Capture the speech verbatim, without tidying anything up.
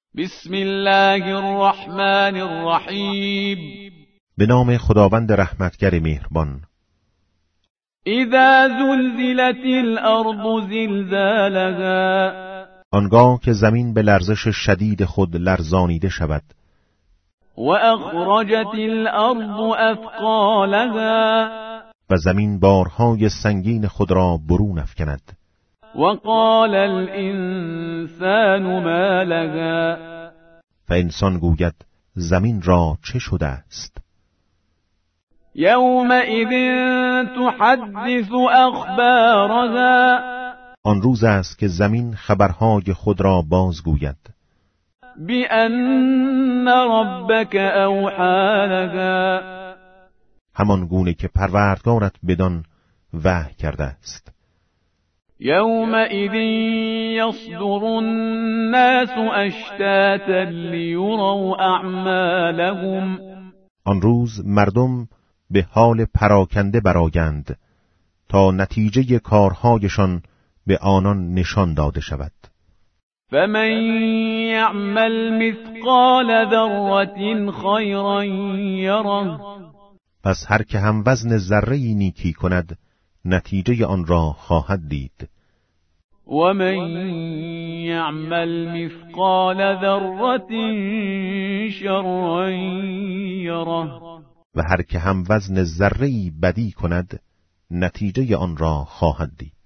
بسم الله الرحمن الرحیم. به نام خداوند رحمتگر مهربان. اذا زلزلت الارض زلزالها، آنگاه که زمین به لرزش شدید خود لرزانیده شود. و اخرجت الارض اثقالها، و زمین بارهای سنگین خود را برون افکند. و قال الانسان ما لها، و انسان گوید زمین را چه شده است؟ یومئذ تحدث اخبارها، آن روز است که زمین خبرهای خود را بازگوید. بأن ربک اوحی لها، همان گونه که پروردگارت بدان وحی کرده است. یومئذ یصدر الناس اشتاتا لیروا اعمالهم، آن روز مردم به حال پراکنده برآیند تا نتیجه کارهایشان به آنان نشان داده شود. فمن یعمل مثقال ذره خیرا یره، پس هر که هم وزن ذره‌ای نیکی کند نتیجه آن را خواهد دید. و من یعمل مثقال ذره شرا یره، و هر که هم وزن ذره‌ای بدی کند نتیجه آن را خواهد دید.